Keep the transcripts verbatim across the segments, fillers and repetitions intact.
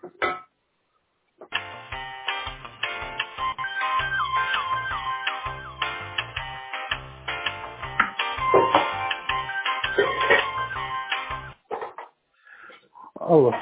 Алло.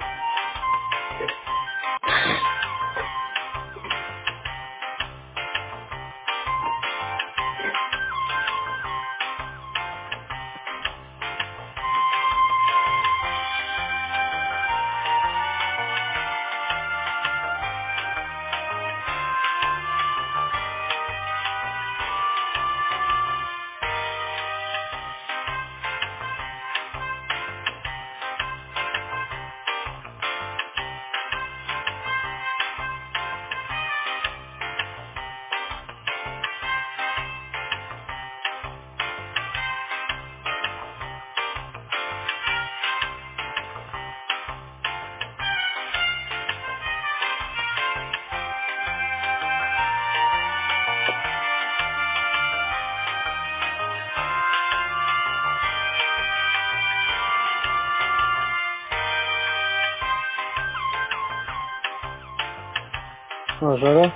А, жара?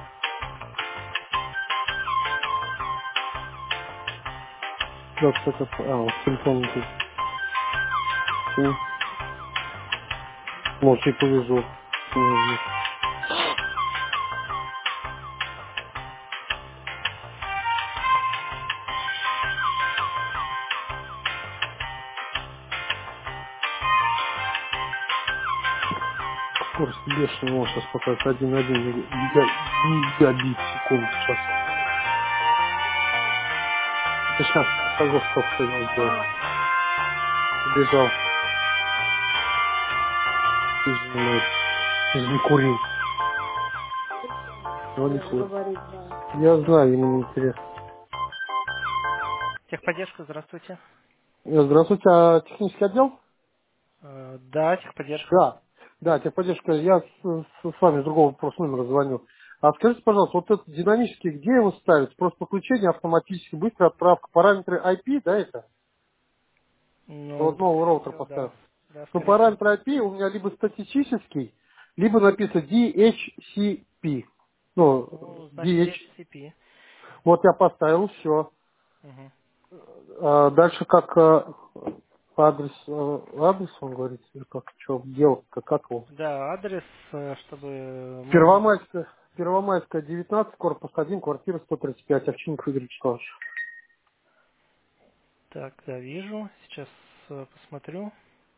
Да, кстати, а, вот телефон тут. М, Может, и повезу. М, Скорость бешеная, он сейчас показывает один один мегабит в секунду сейчас. Это сейчас шагов сколько хотел сделать. Побежал. Жизнь занимает. Не кури. Он не курит. Я знаю, ему не интересно. Техподдержка, здравствуйте. Э, Здравствуйте, а технический отдел? Э, Да, техподдержка. Да. Да, техподдержка. Я с, с- с вами с другого просто номера звоню. А скажите, пожалуйста, вот этот динамический, где его ставить? Просто подключение автоматически, быстрая отправка, параметры ай пи, да, это? Ну, Вот новый скорее роутер всего, да. поставил. Да, Ну, скорее всего. параметр ай пи у меня либо статистический, либо написано ди эйч си пи. Ну, Ну, значит, ди эйч. ди эйч си пи. Вот я поставил, все. Мгм. Дальше как э, адрес, э, адрес он говорит, или как, что делать, как, как его? Да, адрес, э, чтобы мы... Первомайская, Первомайская, девятнадцать, корпус один, квартира сто тридцать пять, Овчинников Игорь Вячеславович. Так, да, вижу. Сейчас э, посмотрю.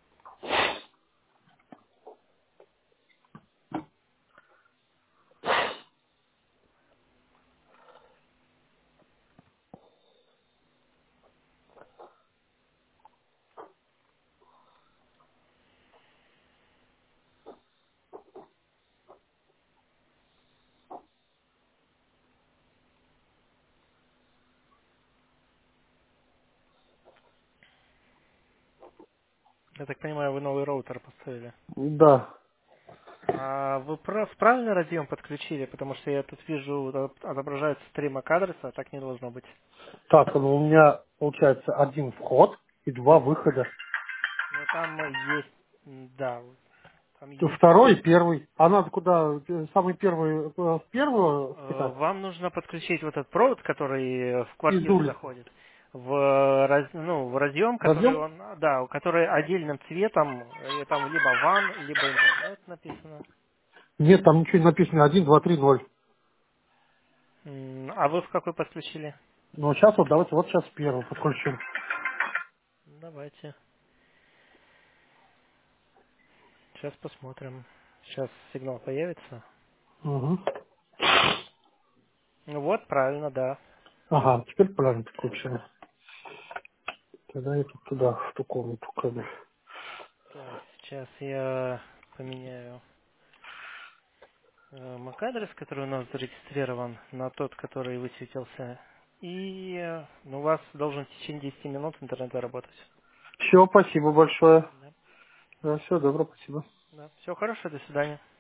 Я так понимаю, вы новый роутер поставили. Да. А вы прав, правильно разъем подключили? Потому что я тут вижу, от- отображается три мак-адреса, а так не должно быть. Так, ну у меня получается один вход и два выхода. Но там есть, м, да, вот там То есть. Второй и первый. А надо куда? э, Самый первый, э, в первую Э, впитать? Вам нужно подключить вот этот провод, который в Из квартиру улицы. заходит, в, раз- ну, в разъем, который Разъем? он, да, который отдельным цветом, э, там либо ван, либо интернет написано. Нет, там ничего не написано. Один, два, три, ноль. М, А вы в какой подключили? Ну, сейчас вот давайте вот сейчас первый подключим. Давайте. Сейчас посмотрим. Сейчас сигнал появится. Угу. Ну вот, правильно, да. Ага, теперь правильно подключили. Тогда я тут туда, в ту комнату кабель. Так, сейчас я поменяю э, MAC-адрес, который у нас зарегистрирован, на тот, который высветился. И э, ну, у вас должен в течение десяти минут интернет заработать. Все, спасибо большое. Да, Да, все, добро, спасибо. да. Все хорошо, до свидания.